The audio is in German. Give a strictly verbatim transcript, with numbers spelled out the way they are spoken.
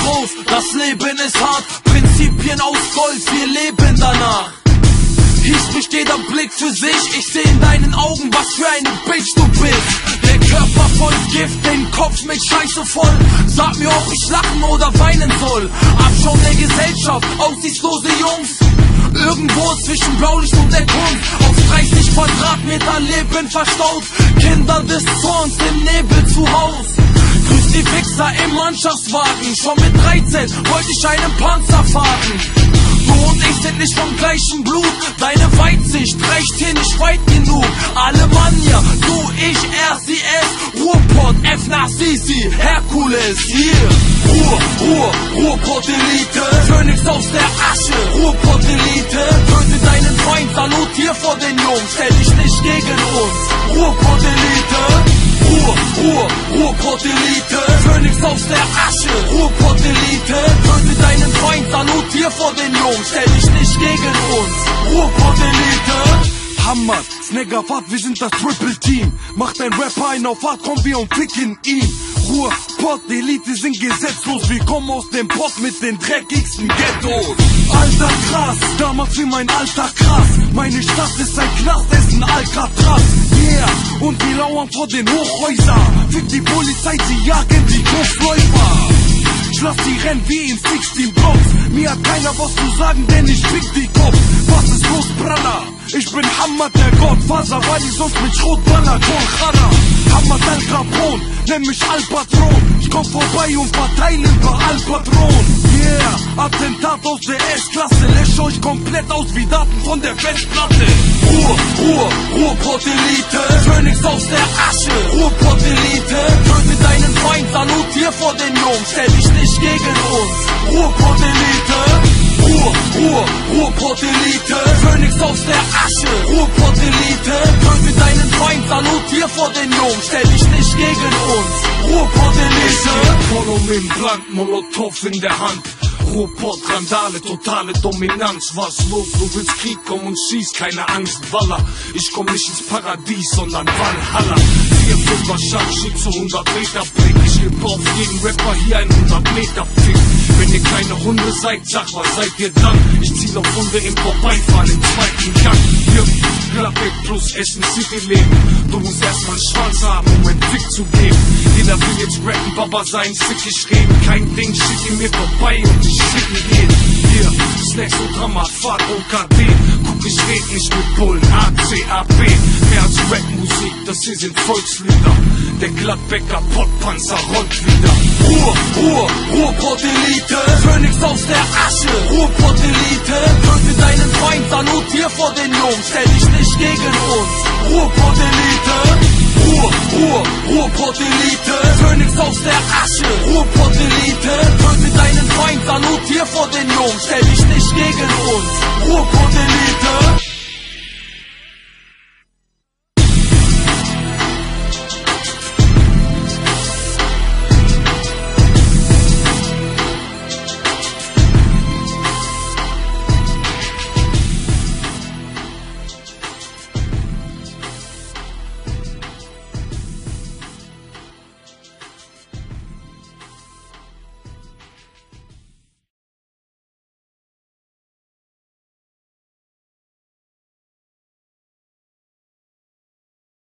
groß, das Leben ist hart, Prinzipien aus Gold, wir leben danach. Hier spricht jeder Blick für sich, ich seh in deinen Augen, was für eine Bitch du bist. Der Körper voll Gift, den Kopf mit Scheiße voll. Sag mir, ob ich lachen oder weinen soll. Abschau der Gesellschaft, aussichtslose Jungs. Irgendwo zwischen Blaulicht und der Kunst. Auf dreißig Quadratmeter Leben verstaut. Kinder des Zorns im Nebel zu Haus. Grüß die Wichser im Mannschaftswagen. Schon mit dreizehn wollte ich einen Panzer fahren. Du und ich sind nicht vom gleichen Blut. Deine Weitsicht reicht hier nicht weit genug. Alle Mann hier, du, ich, er, sie, es. Ruhrpott, F nach Sisi, Herkules, hier. Ruhr, Ruhr, Ruhrpott-Elite. Phönix aus der Asche, Ruhrpott-Elite. Töte deinen Feind, salutier vor den Jungs. Stell dich nicht gegen uns. Ruhrpott-Elite. Ruhr, Ruhr, Ruhrpott-Elite. Phönix aus der Asche, Ruhrpott-Elite. Töte deinen Feind, salutier vor den Jungs. Stell dich nicht gegen uns. Ruhrpott-Elite. Hammer, Snaggerfahrt, wir sind das Triple Team. Macht ein Rapper einen auf Fahrt, kommen wir und ficken ihn. Ruhr, Pott, Elite sind gesetzlos. Wir kommen aus dem Pott mit den dreckigsten Ghettos. Alter krass, damals wie mein Alter krass. Meine Stadt ist ein Knast, ist ein Alcatraz. Yeah, und wir lauern vor den Hochhäusern. Fick die Polizei, sie jagen die Kopfläufer. Ich lass die rennen wie in sechzehn Blocks. Mir hat keiner was zu sagen, denn ich fick die Kopf. Was ist los, Bralla? Ich bin Hamad, der Gottfaser, weil ich sonst mit Schrotballer Kolchana. Hamad Al Capone, nenn mich Al Patron. Ich komm vorbei und verteile über Al Patron. Yeah, Attentat aus der S-Klasse, lässt euch komplett aus wie Daten von der Festplatte. Ruhr, Ruhr, Ruhrpott-Elite. Phönix aus der Asche, Ruhrpott-Elite. Töte deinen Feind, salutier vor den Jungs. Stell dich nicht gegen uns. Ruhrpott-Elite. Ruhr, Ruhr, Ruhrpott-Elite. Phönix aus der Asche, Ruhrpott-Elite. Töte deinen Feind, salutier vor den Jungs. Stell dich nicht gegen uns. Ruhrpott-Elite. Follow im Blank, Molotow in der Hand. Ruhrpott, Randale, totale Dominanz. Was los, du willst Krieg, komm und schieß, keine Angst, Walla. Ich komm nicht ins Paradies, sondern Valhalla. Vier, fünfer Scharfschütze, hundert Meter Blick. Ich geb auf jeden Rapper hier ein hundert Meter Pick. Wenn ihr kleine Hunde seid, sag was seid ihr dann? Ich zieh auf Hunde im Vorbeifahren im zweiten Gang. Hier, Klappek plus Essen City leben. Du musst erstmal einen Schwanz haben, um einen Fick zu geben. Jeder will jetzt rappen, Baba sein, sickig reden. Kein Ding, schick ihn mir vorbei und ich schicken jeden. Hier, Snacks und Dramat, Fahrt O K D. Guck, ich red nicht mit Bullen, A C A B. Mehr als Rapmusik, das hier sind Volkslieder. Der Gladbecker Pottpanzer rollt wieder. Ruhr, Ruhr, Ruhrpott-Elite. Phönix aus der Asche, Ruhrpott-Elite. Töte deinen Feind, salutier vor den Jungs. Stell dich nicht gegen uns. Ruhrpott-Elite. Ruhr, Ruhr, Ruhrpott-Elite. Phönix aus der Asche, Ruhrpott-Elite. Töte deinen Feind, salutier vor den Jungs. Stell dich nicht gegen uns. Ruhrpott-Elite.